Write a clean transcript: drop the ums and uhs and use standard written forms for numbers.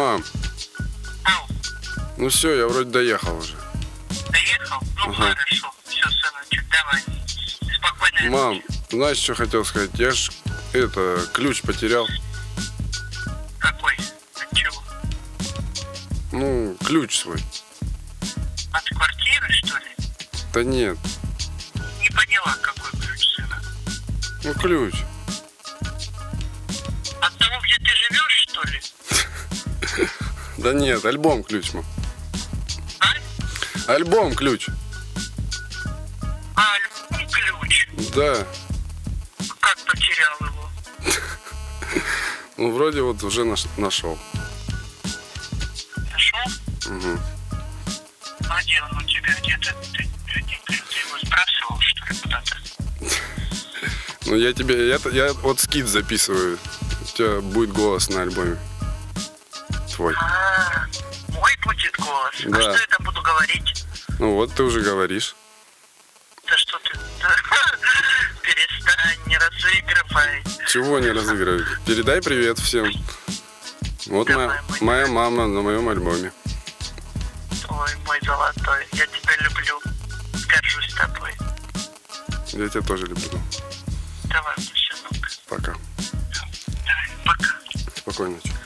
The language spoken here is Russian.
Мам, Ау, ну все, я вроде доехал уже. доехал? Ну Ага. хорошо. Все, сыночек, давай. Спокойной Мам, ночи. знаешь, что хотел сказать? Я ж ключ потерял. Какой? От чего? Ну, ключ свой. От квартиры, что ли? Да нет, Не поняла, какой ключ, сына. ну ключ. От того, где ты живешь, что ли? Да нет, альбом ключ, мам. А? Альбом ключ. А, любой ключ. Да. Как потерял его? Ну, вроде вот уже нашел. Нашел? Угу. А где он у тебя? Где-то ты его сбрасывал, что ли, куда-то? Ну, я вот скид записываю. У тебя будет голос на альбоме. Твой. А, мой будет голос? Да. А что я там буду говорить? Ну, вот ты уже говоришь. Да что ты? Перестань, не разыгрывай. Чего не разыгрывать? Передай привет всем. Вот Давай, моя мама на моем альбоме. Ой, мой золотой, я тебя люблю. Горжусь тобой. Я тебя тоже люблю. Давай, мой сынок. Пока. Давай, пока. Спокойной ночи.